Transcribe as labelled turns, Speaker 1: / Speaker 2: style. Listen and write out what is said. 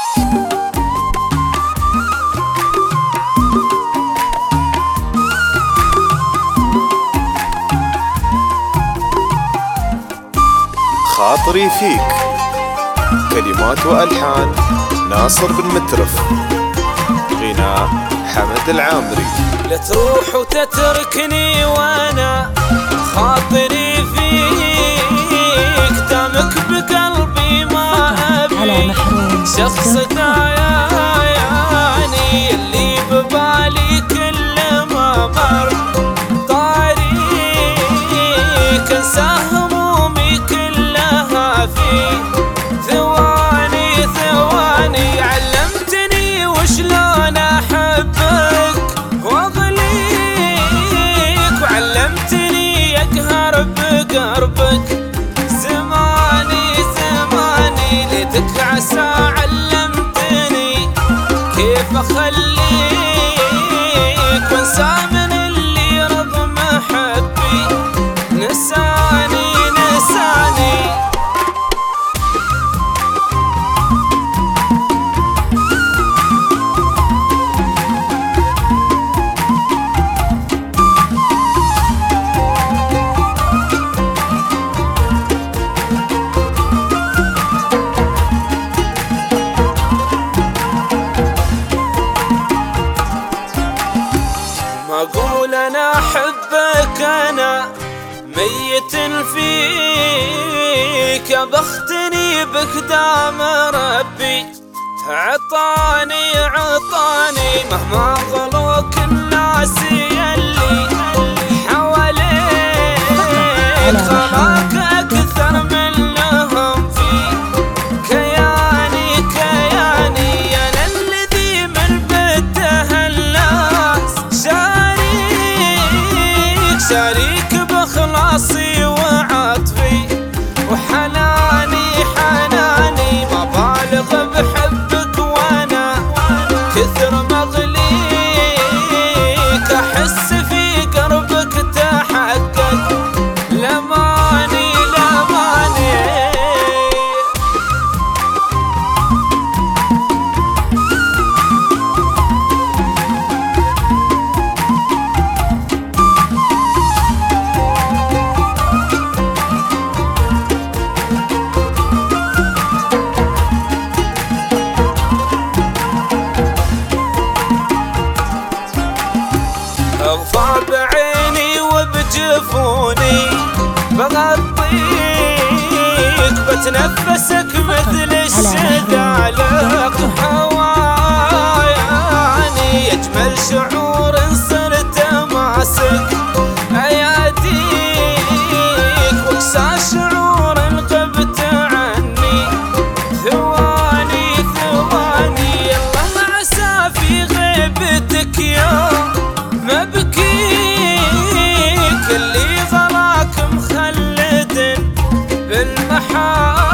Speaker 1: خاطري فيك، كلمات وألحان ناصر بن مترف، غناء حمد العامري.
Speaker 2: لا تروح وتتركني وانا خاطري فيك، دامك بقلبي ما ابي شخص داياني، اللي ببالي كل ما مر طريق انسى همومي كلها في ثواني ثواني. علمتني وشلون احبك واغليك، وعلمتني اقهر بقربك. زماني زماني ليتك عسى علمتني كيف اخليك وانسى من اللي رغم حبي نساني نساني. أقول أنا أحبك أنا ميت فيك، بختني بك دام ربي عطاني عطاني. مهما غلوك الناس يلي حواليك خلاك أكثر منهم في كياني كياني. أنا الذي من بده الناس شريك بخلاصي وعطفي وحناني حناني. ما بالغ بحبك وانا كثر مغليك، احس في قربك تحقق لماني لماني. اغفى بعيني وبجفوني بغطيك، بتنفسك مثل الشذالق هواياني. اجمل شعور صرت ماسك اياديك، واقسى شعور غبت عني ثواني ثواني. الله عسى في غيبتك يوم ما بكيك، اللي غلاك مخلد بالمحال